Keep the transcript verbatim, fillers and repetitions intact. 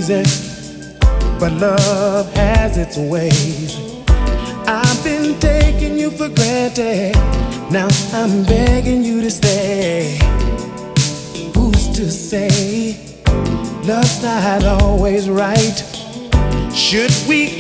easy, but love has its ways. I've been taking you for granted, now I'm begging you to stay. Who's to say love's not always right? Should we